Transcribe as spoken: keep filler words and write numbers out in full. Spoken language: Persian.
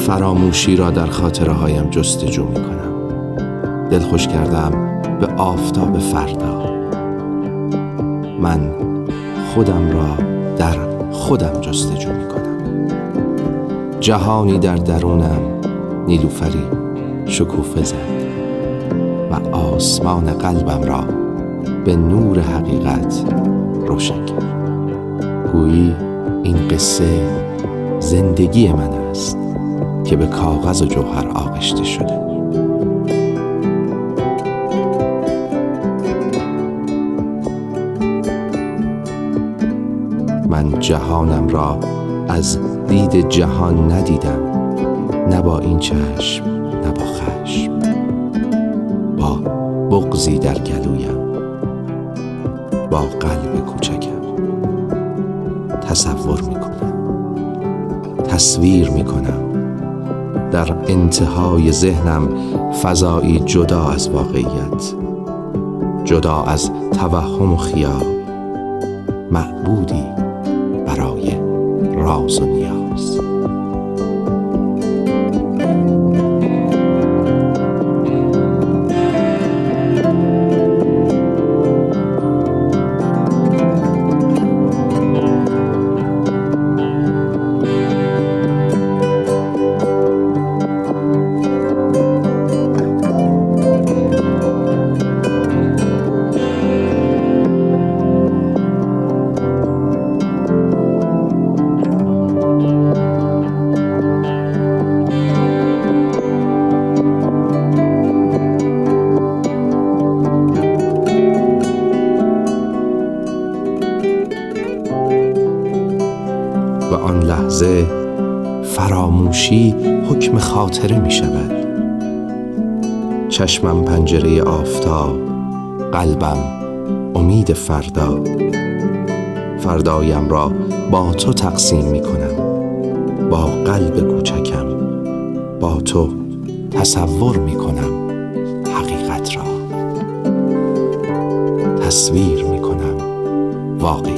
فراموشی را در خاطره هایم جستجو می کنم. دلخوش کردم به آفتاب فردا. من خودم را در خودم جستجو می کنم. جهانی در درونم نیلوفری شکوفه زد و آسمان قلبم را به نور حقیقت روشن کرد. گویی این قصه زندگی من است که به کاغذ و جوهر آغشته شده. من جهانم را از دید جهان ندیدم، نه با این چشم نه با خشم، با بغضی در گلویم، با قلب کوچکم تصور میکنم، تصویر میکنم. در انتهای ذهنم فضایی جدا از واقعیت، جدا از توهم و خیال، معبودی برای راز و نیاز. و آن لحظه فراموشی حکم خاطره می شود. چشمم پنجره آفتاب، قلبم امید فردا. فردایم را با تو تقسیم می کنم، با قلب کوچکم، با تو تصور می کنم حقیقت را، تصویر می کنم واقعیت.